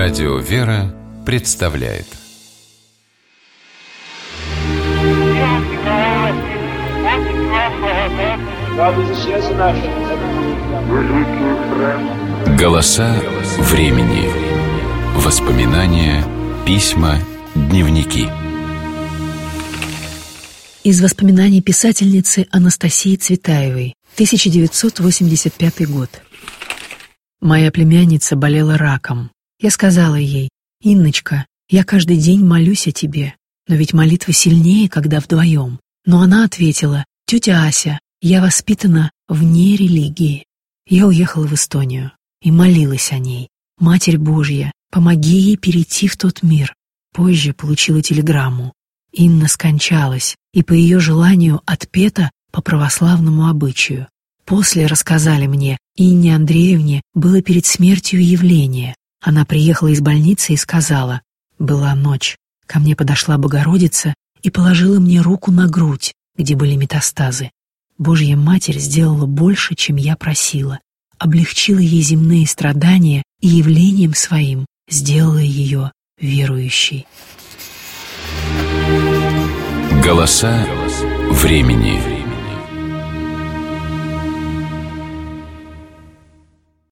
Радио «Вера» представляет. Голоса времени. Воспоминания, письма, дневники. Из воспоминаний писательницы Анастасии Цветаевой, 1985 год. Моя племянница болела раком. Я сказала ей: «Инночка, я каждый день молюсь о тебе, но ведь молитва сильнее, когда вдвоем». Но она ответила: «Тетя Ася, я воспитана вне религии». Я уехала в Эстонию и молилась о ней: «Матерь Божья, помоги ей перейти в тот мир». Позже получила телеграмму: Инна скончалась, и по ее желанию отпета по православному обычаю. После рассказали мне, Инне Андреевне было перед смертью явление. Она приехала из больницы и сказала: «Была ночь, ко мне подошла Богородица и положила мне руку на грудь, где были метастазы. Божья Матерь сделала больше, чем я просила, облегчила ей земные страдания и явлением своим сделала ее верующей». Голоса времени.